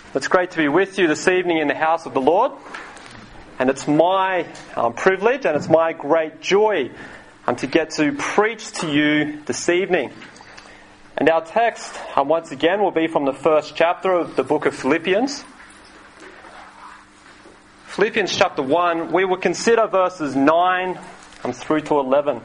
It's great to be with you this evening in the house of the Lord, and it's my privilege and it's my great joy to get to preach to you this evening. And our text, once again, will be from the first chapter of the book of Philippians. Philippians chapter 1, we will consider verses 9 through to 11.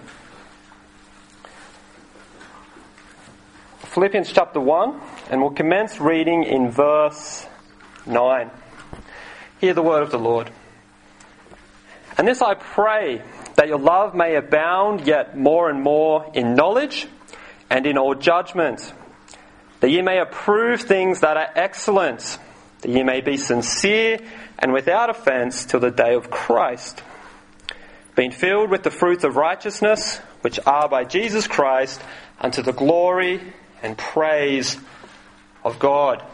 Philippians chapter 1, and we'll commence reading in verse 9. Hear the word of the Lord. And this I pray, that your love may abound yet more and more in knowledge and in all judgment, that ye may approve things that are excellent, that ye may be sincere and without offence till the day of Christ, being filled with the fruits of righteousness, which are by Jesus Christ, unto the glory and praise of God.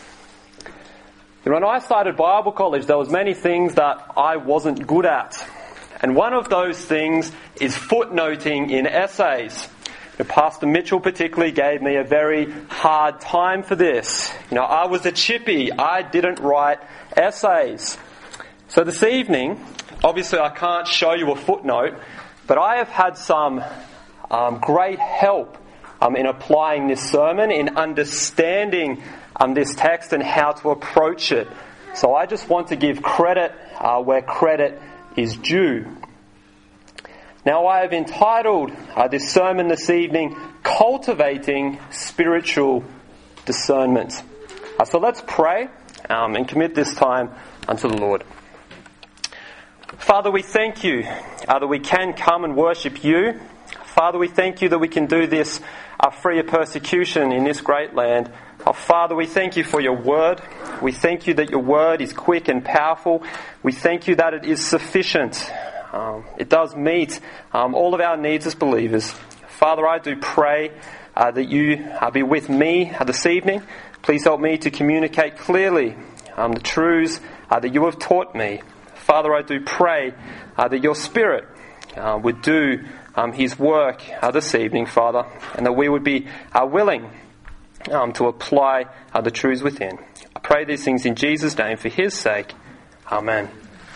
When I started Bible college, there was many things that I wasn't good at. And one of those things is footnoting in essays. Pastor Mitchell particularly gave me a very hard time for this. I was a chippy. I didn't write essays. So this evening, obviously I can't show you a footnote, but I have had some great help in applying this sermon, in understanding this text and how to approach it. So I just want to give credit where credit is due. Now I have entitled this sermon this evening, Cultivating Spiritual Discernment. So let's pray and commit this time unto the Lord. Father, we thank you that we can come and worship you. Father, we thank you that we can do this free of persecution in this great land. Father, we thank you for your word. We thank you that your word is quick and powerful. We thank you that it is sufficient. It does meet all of our needs as believers. Father, I do pray that you be with me this evening. Please help me to communicate clearly the truths that you have taught me. Father, I do pray that your Spirit would do his work this evening, Father, and that we would be willing to apply the truths within. I pray these things in Jesus' name for his sake. Amen.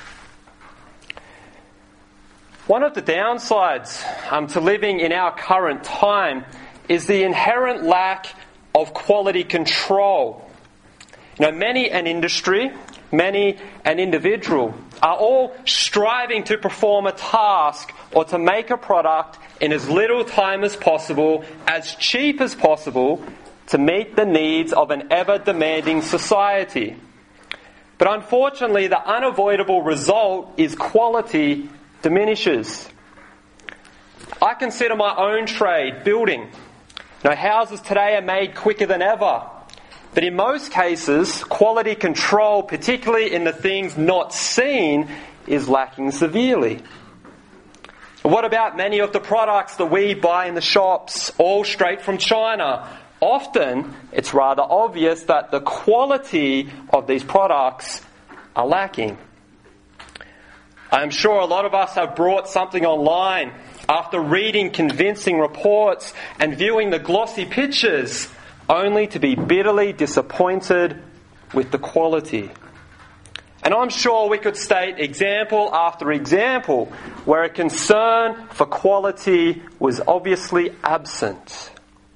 One of the downsides to living in our current time is the inherent lack of quality control. Many an industry, many an individual are all striving to perform a task or to make a product in as little time as possible, as cheap as possible, to meet the needs of an ever-demanding society. But unfortunately, the unavoidable result is quality diminishes. I consider my own trade, building. Houses today are made quicker than ever. But in most cases, quality control, particularly in the things not seen, is lacking severely. What about many of the products that we buy in the shops, all straight from China? Often, it's rather obvious that the quality of these products are lacking. I'm sure a lot of us have bought something online after reading convincing reports and viewing the glossy pictures, only to be bitterly disappointed with the quality. And I'm sure we could state example after example where a concern for quality was obviously absent.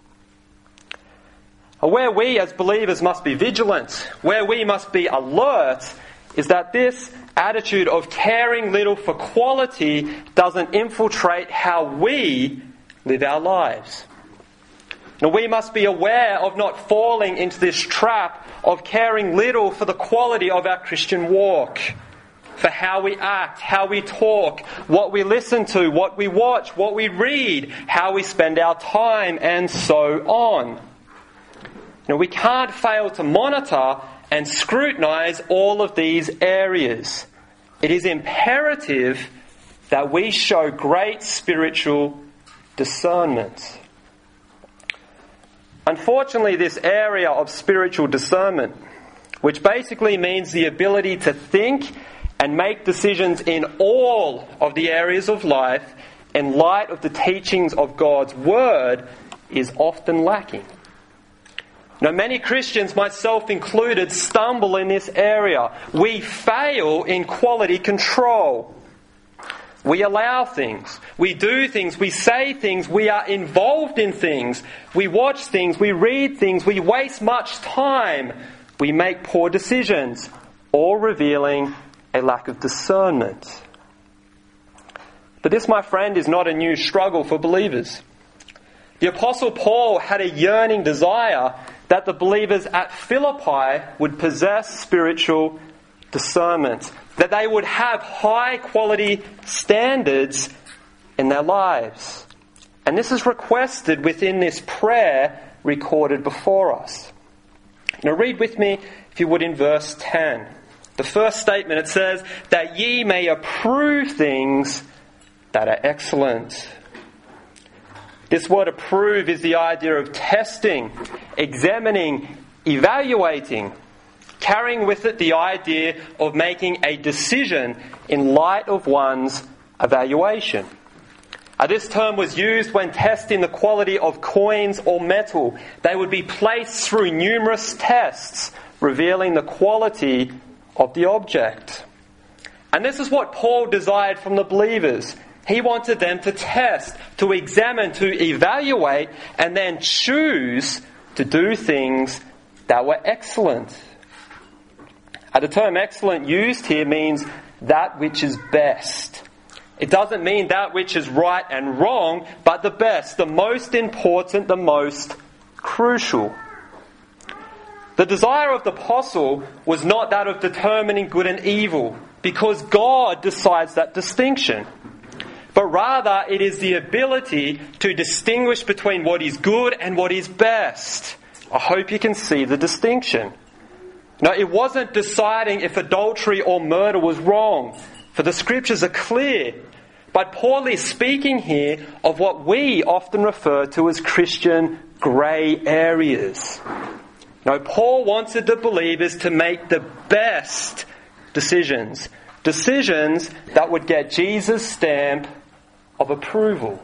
Where we as believers must be vigilant, where we must be alert, is that this attitude of caring little for quality doesn't infiltrate how we live our lives. Now, we must be aware of not falling into this trap of caring little for the quality of our Christian walk, for how we act, how we talk, what we listen to, what we watch, what we read, how we spend our time, and so on. We can't fail to monitor and scrutinize all of these areas. It is imperative that we show great spiritual discernment. Unfortunately, this area of spiritual discernment, which basically means the ability to think and make decisions in all of the areas of life in light of the teachings of God's Word, is often lacking. Now, many Christians, myself included, stumble in this area. We fail in quality control. We allow things. We do things. We say things. We are involved in things. We watch things. We read things. We waste much time. We make poor decisions, all revealing a lack of discernment. But this, my friend, is not a new struggle for believers. The Apostle Paul had a yearning desire that the believers at Philippi would possess spiritual discernment, that they would have high quality standards in their lives. And this is requested within this prayer recorded before us. Now read with me, if you would, in verse 10. The first statement, it says, that ye may approve things that are excellent. This word approve is the idea of testing, examining, evaluating, carrying with it the idea of making a decision in light of one's evaluation. This term was used when testing the quality of coins or metal. They would be placed through numerous tests, revealing the quality of the object. And this is what Paul desired from the believers. He wanted them to test, to examine, to evaluate, and then choose to do things that were excellent. The term excellent used here means that which is best. It doesn't mean that which is right and wrong, but the best, the most important, the most crucial. The desire of the apostle was not that of determining good and evil, because God decides that distinction. But rather, it is the ability to distinguish between what is good and what is best. I hope you can see the distinction. Now, it wasn't deciding if adultery or murder was wrong, for the scriptures are clear. But Paul is speaking here of what we often refer to as Christian grey areas. Now, Paul wanted the believers to make the best decisions. Decisions that would get Jesus' stamp of approval.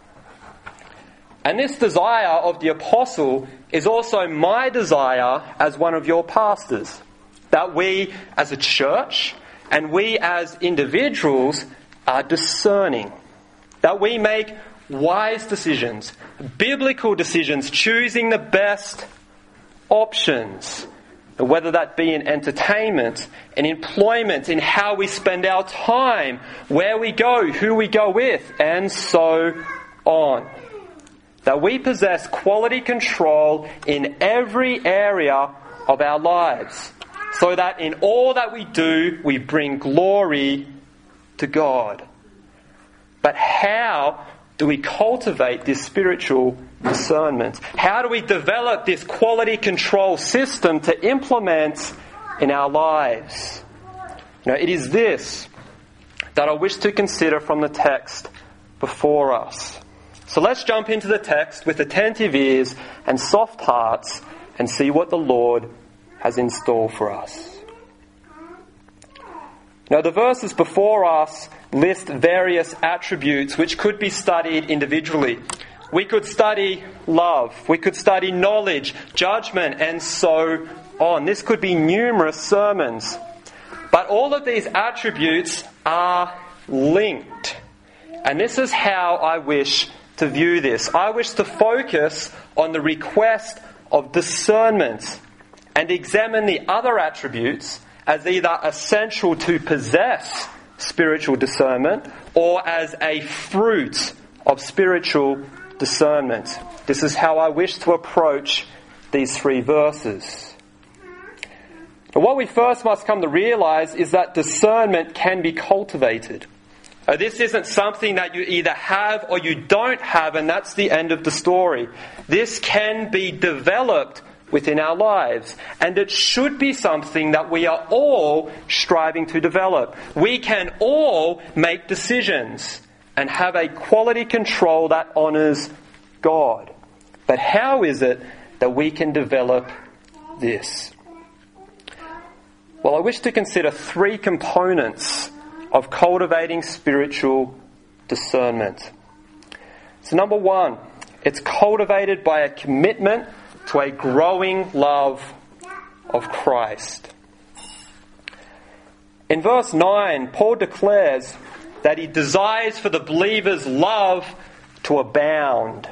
And this desire of the apostle is also my desire as one of your pastors. That we as a church and we as individuals are discerning. That we make wise decisions, biblical decisions, choosing the best options. Whether that be in entertainment, in employment, in how we spend our time, where we go, who we go with, and so on. That we possess quality control in every area of our lives, so that in all that we do, we bring glory to God. But how do we cultivate this spiritual discernment? How do we develop this quality control system to implement in our lives? It is this that I wish to consider from the text before us. So let's jump into the text with attentive ears and soft hearts and see what the Lord has in store for us. Now, the verses before us list various attributes which could be studied individually. We could study love, we could study knowledge, judgment, and so on. This could be numerous sermons. But all of these attributes are linked. And this is how I wish to view this. I wish to focus on the request of discernment and examine the other attributes as either essential to possess spiritual discernment or as a fruit of spiritual discernment. This is how I wish to approach these three verses. And what we first must come to realize is that discernment can be cultivated. This isn't something that you either have or you don't have, and that's the end of the story. This can be developed within our lives, and it should be something that we are all striving to develop. We can all make decisions and have a quality control that honours God. But how is it that we can develop this? Well, I wish to consider three components of cultivating spiritual discernment. So number one, it's cultivated by a commitment to a growing love of Christ. In verse 9, Paul declares that he desires for the believer's love to abound.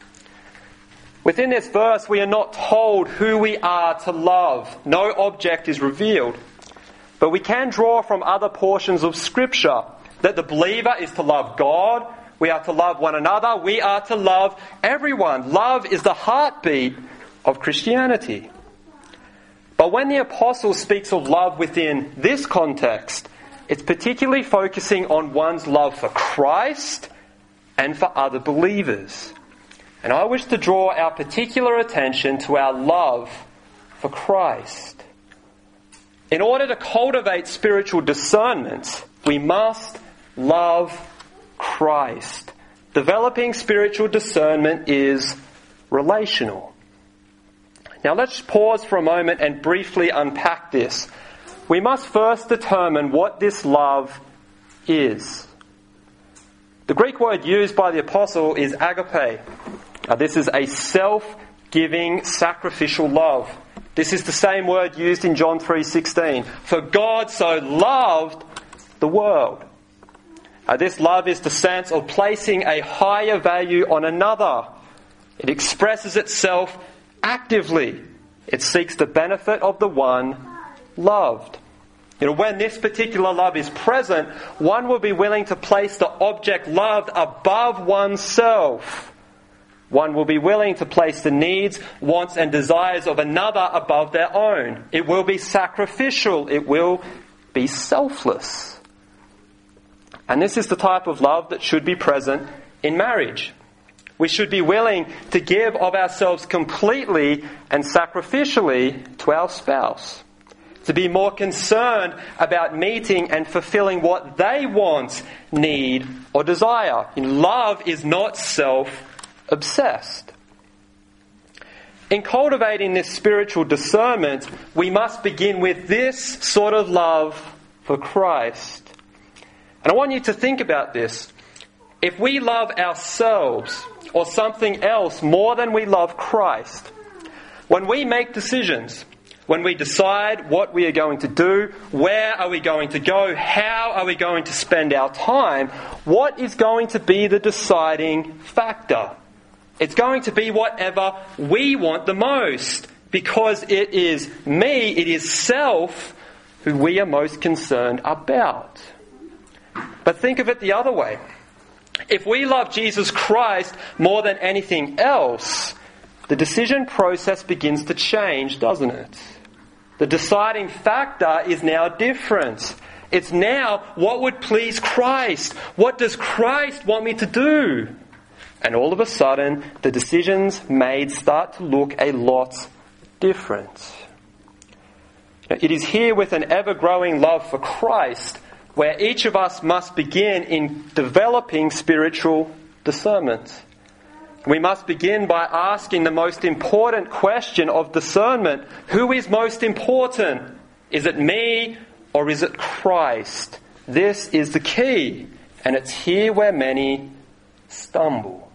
Within this verse, we are not told who we are to love. No object is revealed. But we can draw from other portions of Scripture that the believer is to love God, we are to love one another, we are to love everyone. Love is the heartbeat of Christianity. But when the apostle speaks of love within this context, it's particularly focusing on one's love for Christ and for other believers. And I wish to draw our particular attention to our love for Christ. In order to cultivate spiritual discernment, we must love Christ. Developing spiritual discernment is relational. Now let's pause for a moment and briefly unpack this. We must first determine what this love is. The Greek word used by the apostle is agape. Now, this is a self-giving, sacrificial love. This is the same word used in John 3:16. For God so loved the world. This love is the sense of placing a higher value on another. It expresses itself actively. It seeks the benefit of the one loved. When this particular love is present, one will be willing to place the object loved above oneself. One will be willing to place the needs, wants and desires of another above their own. It will be sacrificial. It will be selfless. And this is the type of love that should be present in marriage. We should be willing to give of ourselves completely and sacrificially to our spouse. To be more concerned about meeting and fulfilling what they want, need, or desire. Love is not self-obsessed. In cultivating this spiritual discernment, we must begin with this sort of love for Christ. And I want you to think about this. If we love ourselves or something else more than we love Christ, when we make decisions, when we decide what we are going to do, where are we going to go, how are we going to spend our time, what is going to be the deciding factor? It's going to be whatever we want the most, because it is me, it is self, who we are most concerned about. But think of it the other way. If we love Jesus Christ more than anything else, the decision process begins to change, doesn't it? The deciding factor is now different. It's now, what would please Christ? What does Christ want me to do? And all of a sudden, the decisions made start to look a lot different. It is here with an ever-growing love for Christ where each of us must begin in developing spiritual discernment. We must begin by asking the most important question of discernment. Who is most important? Is it me or is it Christ? This is the key, and it's here where many stumble.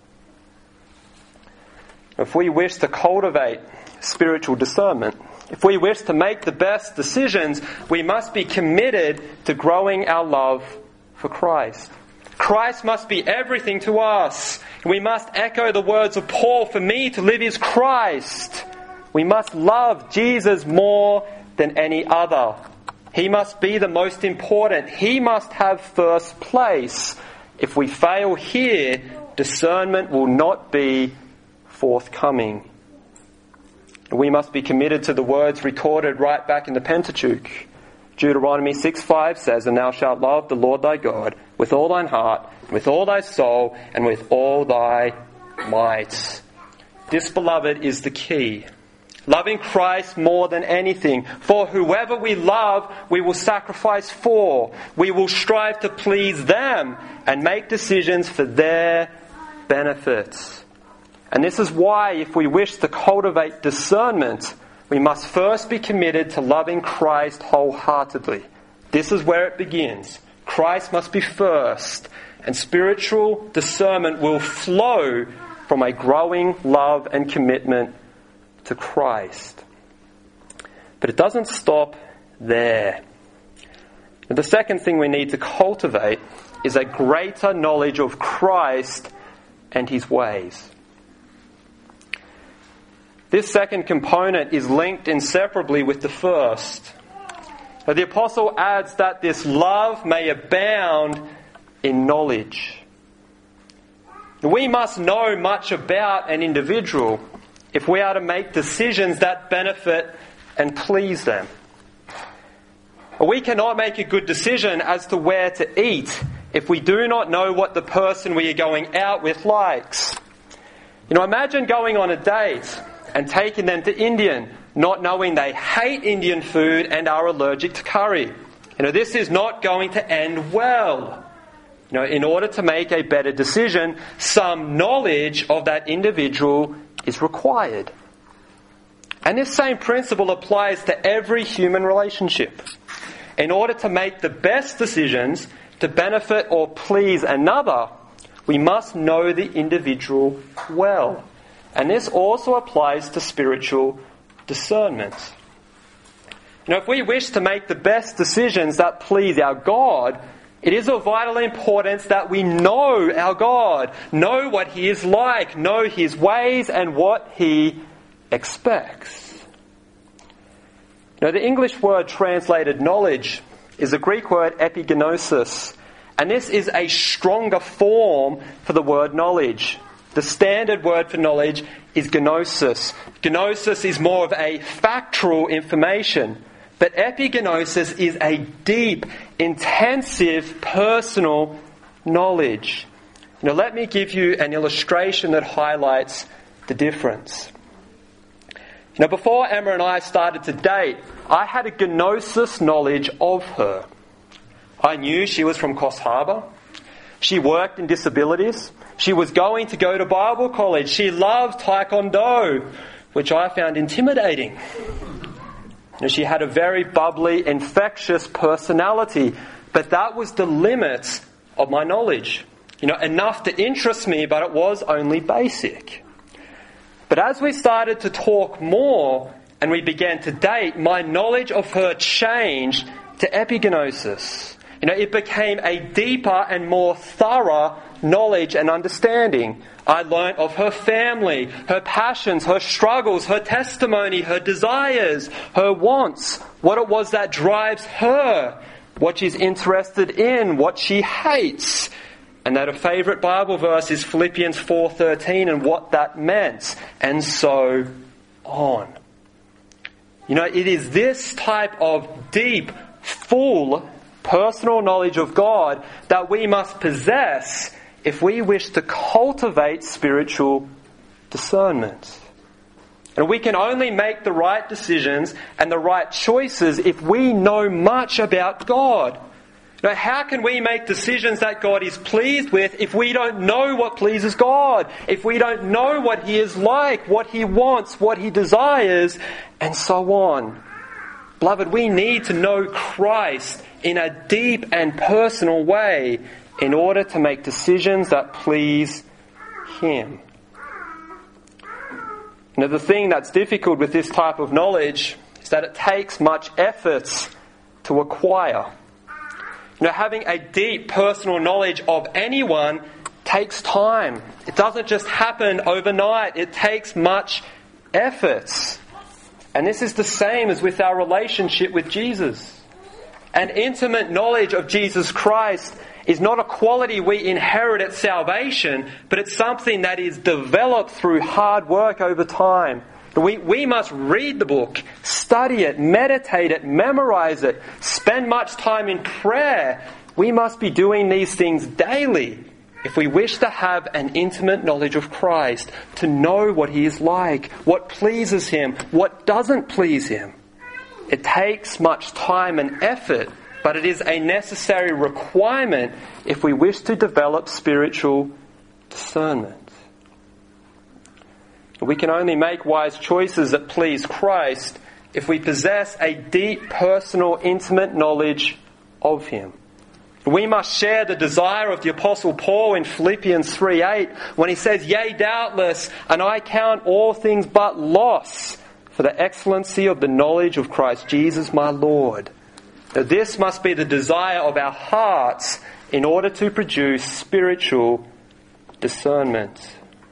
If we wish to cultivate spiritual discernment, if we wish to make the best decisions, we must be committed to growing our love for Christ. Christ must be everything to us. We must echo the words of Paul, for me to live is Christ. We must love Jesus more than any other. He must be the most important. He must have first place. If we fail here, discernment will not be forthcoming. We must be committed to the words recorded right back in the Pentateuch. Deuteronomy 6:5 says, "And thou shalt love the Lord thy God with all thine heart, with all thy soul, and with all thy might." This, beloved, is the key. Loving Christ more than anything. For whoever we love, we will sacrifice for. We will strive to please them and make decisions for their benefit. And this is why, if we wish to cultivate discernment, we must first be committed to loving Christ wholeheartedly. This is where it begins. Christ must be first, and spiritual discernment will flow from a growing love and commitment to Christ. But it doesn't stop there. And the second thing we need to cultivate is a greater knowledge of Christ and his ways. This second component is linked inseparably with the first. Now, the apostle adds that this love may abound in knowledge. We must know much about an individual if we are to make decisions that benefit and please them. We cannot make a good decision as to where to eat if we do not know what the person we are going out with likes. Imagine going on a date and taking them to Indian, not knowing they hate Indian food and are allergic to curry. This is not going to end well. In order to make a better decision, some knowledge of that individual is required. And this same principle applies to every human relationship. In order to make the best decisions to benefit or please another, we must know the individual well. And this also applies to spiritual discernment. If we wish to make the best decisions that please our God, it is of vital importance that we know our God, know what he is like, know his ways and what he expects. The English word translated knowledge is the Greek word epigenosis, and this is a stronger form for the word knowledge. The standard word for knowledge is gnosis. Gnosis is more of a factual information, but epigenosis is a deep, intensive, personal knowledge. Let me give you an illustration that highlights the difference. Before Emma and I started to date, I had a gnosis knowledge of her. I knew she was from Coffs Harbour. She worked in disabilities. She was going to go to Bible college. She loved Taekwondo, which I found intimidating. She had a very bubbly, infectious personality, but that was the limit of my knowledge. Enough to interest me, but it was only basic. But as we started to talk more and we began to date, my knowledge of her changed to epigenosis. It became a deeper and more thorough knowledge and understanding. I learnt of her family, her passions, her struggles, her testimony, her desires, her wants, what it was that drives her, what she's interested in, what she hates, and that a favourite Bible verse is Philippians 4:13 and what that meant, and so on. It is this type of deep, full, personal knowledge of God that we must possess if we wish to cultivate spiritual discernment. And we can only make the right decisions and the right choices if we know much about God. How can we make decisions that God is pleased with if we don't know what pleases God? If we don't know what he is like, what he wants, what he desires, and so on. Beloved, we need to know Christ in a deep and personal way in order to make decisions that please him. The thing that's difficult with this type of knowledge is that it takes much effort to acquire. Having a deep personal knowledge of anyone takes time. It doesn't just happen overnight. It takes much effort. And this is the same as with our relationship with Jesus. An intimate knowledge of Jesus Christ is not a quality we inherit at salvation, but it's something that is developed through hard work over time. We must read the book, study it, meditate it, memorize it, spend much time in prayer. We must be doing these things daily if we wish to have an intimate knowledge of Christ, to know what he is like, what pleases him, what doesn't please him. It takes much time and effort, but it is a necessary requirement if we wish to develop spiritual discernment. We can only make wise choices that please Christ if we possess a deep, personal, intimate knowledge of him. We must share the desire of the Apostle Paul in Philippians 3:8 when he says, "Yea, doubtless, and I count all things but loss for the excellency of the knowledge of Christ Jesus my Lord." Now, this must be the desire of our hearts in order to produce spiritual discernment.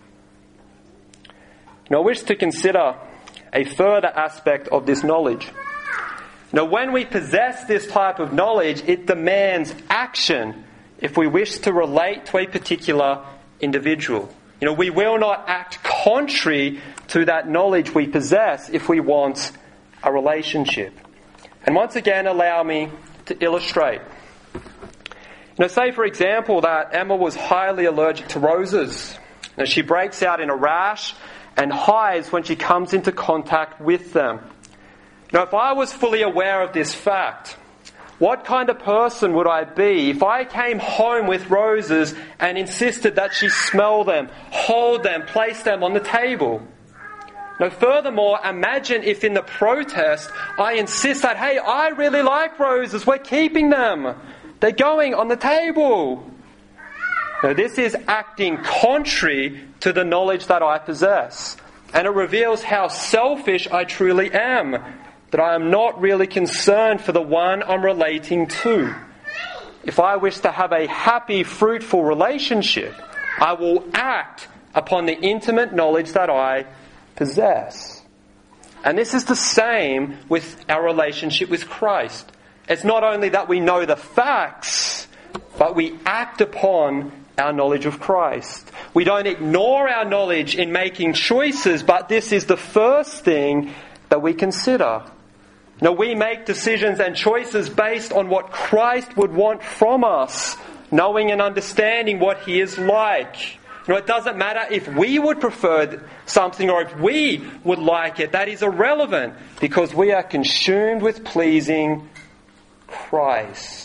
Now, I wish to consider a further aspect of this knowledge. Now, when we possess this type of knowledge, it demands action if we wish to relate to a particular individual. We will not act contrary to that knowledge we possess if we want a relationship. And once again, allow me to illustrate. Say for example that Emma was highly allergic to roses. Now, she breaks out in a rash and hides when she comes into contact with them. Now, if I was fully aware of this fact, what kind of person would I be if I came home with roses and insisted that she smell them, hold them, place them on the table? Now, furthermore, imagine if in the protest I insist that, "Hey, I really like roses, we're keeping them. They're going on the table." Now, this is acting contrary to the knowledge that I possess. And it reveals how selfish I truly am, that I am not really concerned for the one I'm relating to. If I wish to have a happy, fruitful relationship, I will act upon the intimate knowledge that I possess. And this is the same with our relationship with Christ. It's not only that we know the facts, but we act upon our knowledge of Christ. We don't ignore our knowledge in making choices, but this is the first thing that we consider. We make decisions and choices based on what Christ would want from us, knowing and understanding what He is like. It doesn't matter if we would prefer something or if we would like it. That is irrelevant because we are consumed with pleasing Christ.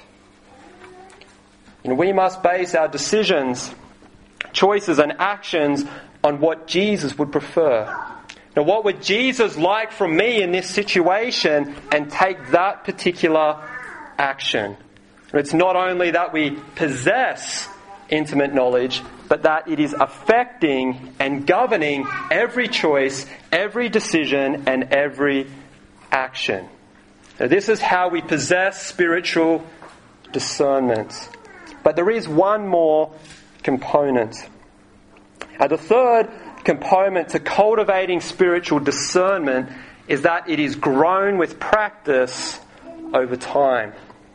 We must base our decisions, choices and actions on what Jesus would prefer. Now, what would Jesus like from me in this situation, and take that particular action? It's not only that we possess intimate knowledge, but that it is affecting and governing every choice, every decision, and every action. Now, this is how we possess spiritual discernment. But there is one more component. The third component to cultivating spiritual discernment is that it is grown with practice over time.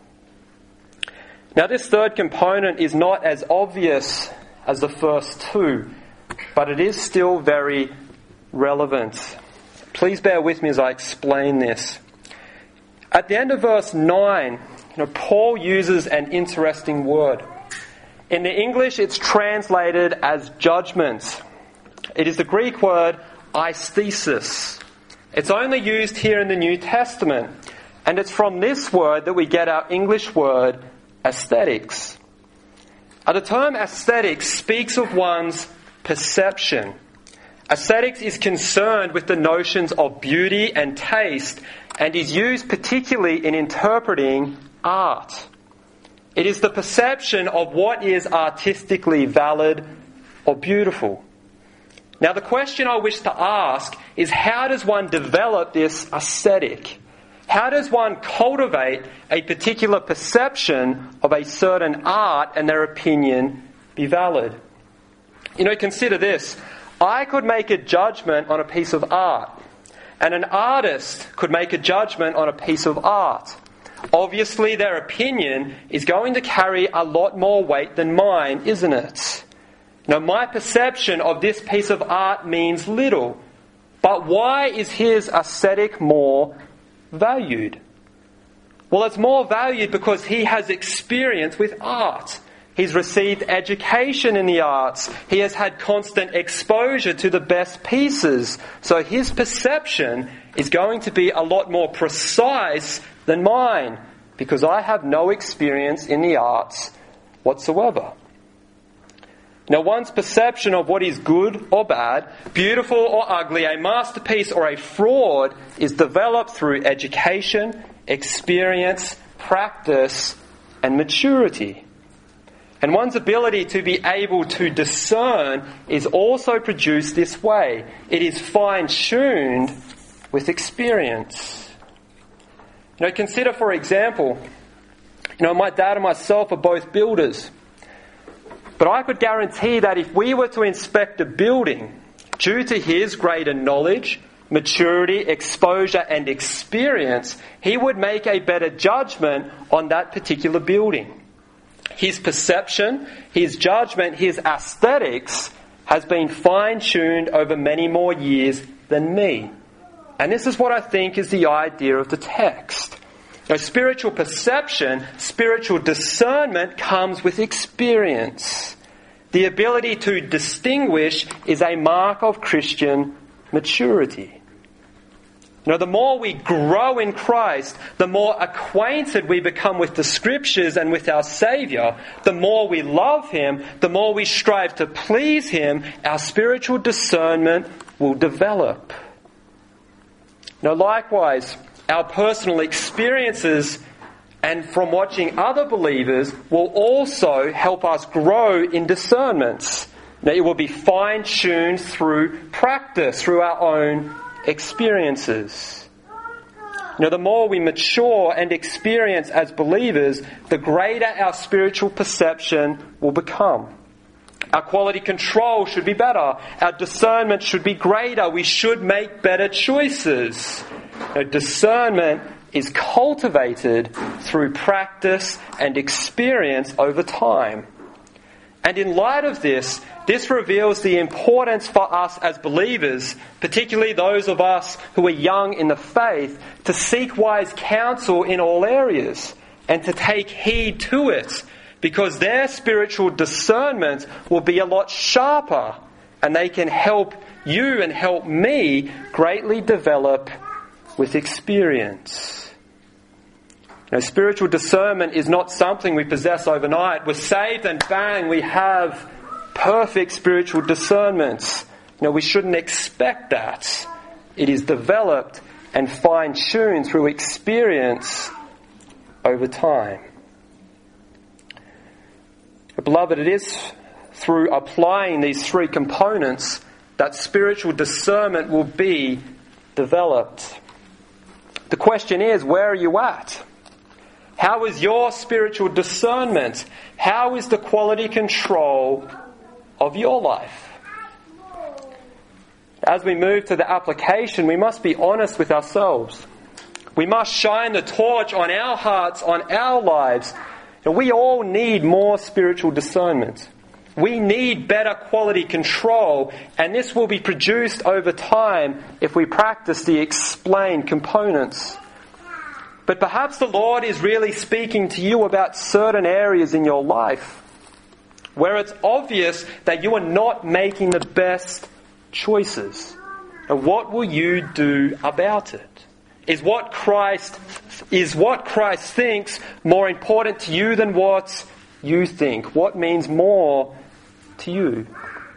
Now, this third component is not as obvious as the first two, but it is still very relevant. Please bear with me as I explain this. At the end of verse 9, Paul uses an interesting word. In the English, it's translated as judgment. It is the Greek word aesthesis. It's only used here in the New Testament, and it's from this word that we get our English word aesthetics. The term aesthetics speaks of one's perception. Aesthetics is concerned with the notions of beauty and taste and is used particularly in interpreting art. It is the perception of what is artistically valid or beautiful. Now, the question I wish to ask is, how does one develop this aesthetic? How does one cultivate a particular perception of a certain art and their opinion be valid? Consider this. I could make a judgment on a piece of art, and an artist could make a judgment on a piece of art. Obviously, their opinion is going to carry a lot more weight than mine, isn't it? My perception of this piece of art means little. But why is his aesthetic more valued? Well, it's more valued because he has experience with art. He's received education in the arts. He has had constant exposure to the best pieces. So his perception is going to be a lot more precise than mine, because I have no experience in the arts whatsoever. Now, one's perception of what is good or bad, beautiful or ugly, a masterpiece or a fraud is developed through education, experience, practice, and maturity. And one's ability to be able to discern is also produced this way. It is fine-tuned with experience. Consider, for example, my dad and myself are both builders. But I could guarantee that if we were to inspect a building, due to his greater knowledge, maturity, exposure and experience, he would make a better judgment on that particular building. His perception, his judgment, his aesthetics has been fine-tuned over many more years than me. And this is what I think is the idea of the text. Spiritual perception, spiritual discernment comes with experience. The ability to distinguish is a mark of Christian maturity. The more we grow in Christ, the more acquainted we become with the Scriptures and with our Saviour, the more we love Him, the more we strive to please Him, our spiritual discernment will develop. Likewise, our personal experiences and from watching other believers will also help us grow in discernments. It will be fine-tuned through practice, through our own experiences. The more we mature and experience as believers, the greater our spiritual perception will become. Our quality control should be better. Our discernment should be greater. We should make better choices. Discernment is cultivated through practice and experience over time. And in light of this reveals the importance for us as believers, particularly those of us who are young in the faith, to seek wise counsel in all areas and to take heed to it, because their spiritual discernment will be a lot sharper and they can help you and help me greatly develop with experience. Spiritual discernment is not something we possess overnight. We're saved and bang, we have perfect spiritual discernment. We shouldn't expect that. It is developed and fine-tuned through experience over time. Beloved, it is through applying these three components that spiritual discernment will be developed. The question is, where are you at? How is your spiritual discernment? How is the quality control of your life? As we move to the application, we must be honest with ourselves. We must shine the torch on our hearts, on our lives. And we all need more spiritual discernment. We need better quality control, and this will be produced over time if we practice the explained components. But perhaps the Lord is really speaking to you about certain areas in your life where it's obvious that you are not making the best choices. And what will you do about it? Is what Christ thinks more important to you than what you think? What means more to you?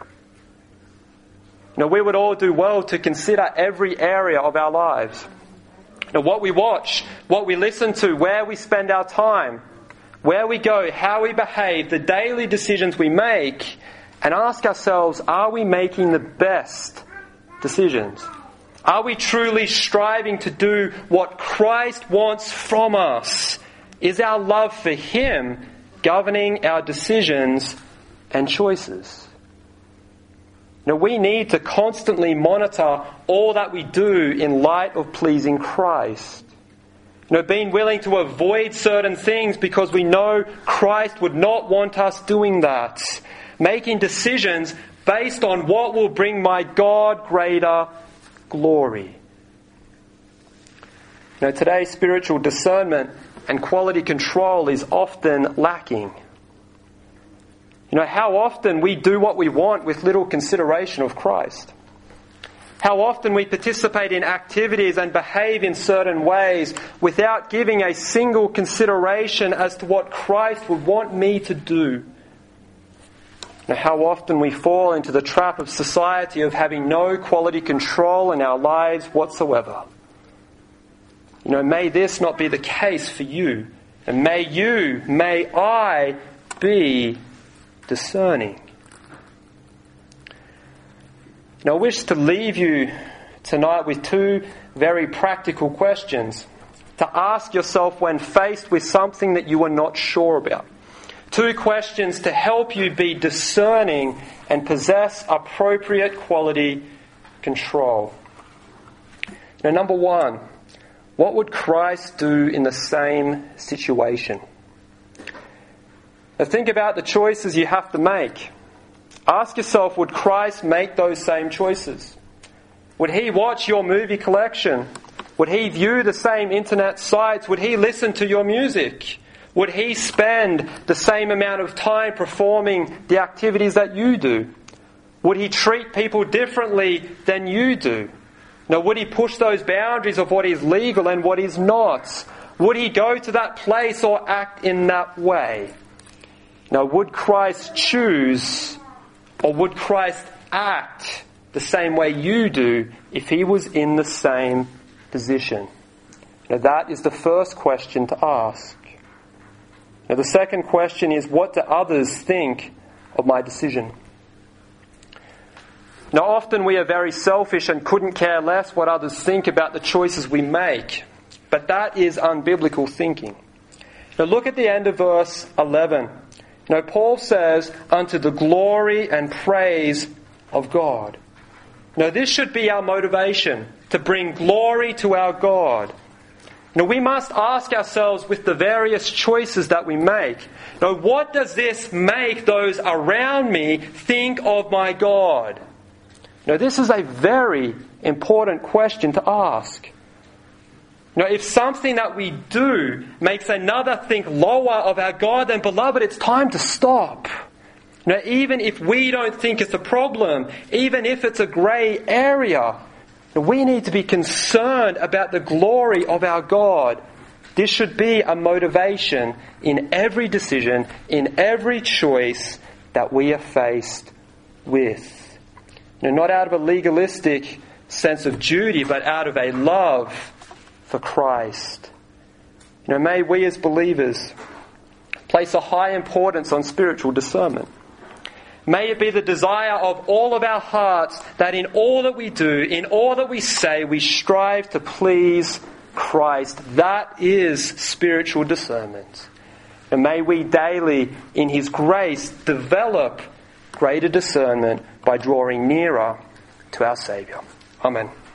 We would all do well to consider every area of our lives. What we watch, what we listen to, where we spend our time, where we go, how we behave, the daily decisions we make, and ask ourselves, are we making the best decisions? Are we truly striving to do what Christ wants from us? Is our love for Him governing our decisions and choices? We need to constantly monitor all that we do in light of pleasing Christ. Being willing to avoid certain things because we know Christ would not want us doing that. Making decisions based on what will bring my God greater glory. Today, spiritual discernment and quality control is often lacking. How often we do what we want with little consideration of Christ. How often we participate in activities and behave in certain ways without giving a single consideration as to what Christ would want me to do. How often we fall into the trap of society of having no quality control in our lives whatsoever. May this not be the case for you. And may I be discerning. Now, I wish to leave you tonight with two very practical questions to ask yourself when faced with something that you are not sure about. Two questions to help you be discerning and possess appropriate quality control. Now, number one, what would Christ do in the same situation? Now, think about the choices you have to make. Ask yourself, would Christ make those same choices? Would he watch your movie collection? Would he view the same internet sites? Would he listen to your music? Would he spend the same amount of time performing the activities that you do? Would he treat people differently than you do? Now, would he push those boundaries of what is legal and what is not? Would he go to that place or act in that way? Now, would Christ choose or would Christ act the same way you do if he was in the same position? Now, that is the first question to ask. Now, the second question is, what do others think of my decision? Now, often we are very selfish and couldn't care less what others think about the choices we make. But that is unbiblical thinking. Now, look at the end of verse 11. Now, Paul says, unto the glory and praise of God. Now, this should be our motivation, to bring glory to our God. Now, we must ask ourselves with the various choices that we make, now, what does this make those around me think of my God? Now, this is a very important question to ask. Now, if something that we do makes another think lower of our God, then beloved, it's time to stop. Now, even if we don't think it's a problem, even if it's a grey area, we need to be concerned about the glory of our God. This should be a motivation in every decision, in every choice that we are faced with. Now, not out of a legalistic sense of duty, but out of a love for Christ. May we as believers place a high importance on spiritual discernment. May it be the desire of all of our hearts that in all that we do, in all that we say, we strive to please Christ. That is spiritual discernment. And may we daily, in his grace, develop greater discernment by drawing nearer to our Saviour. Amen.